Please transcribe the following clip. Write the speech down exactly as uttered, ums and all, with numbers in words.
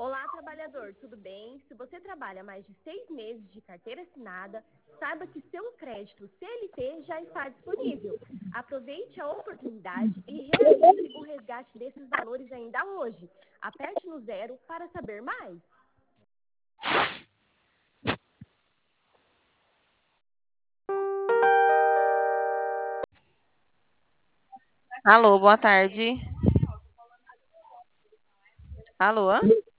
Olá, trabalhador, tudo bem? Se você trabalha mais de seis meses de carteira assinada, saiba que seu crédito C L T já está disponível. Aproveite a oportunidade e realize o resgate desses valores ainda hoje. Aperte no zero para saber mais. Alô, boa tarde. Alô?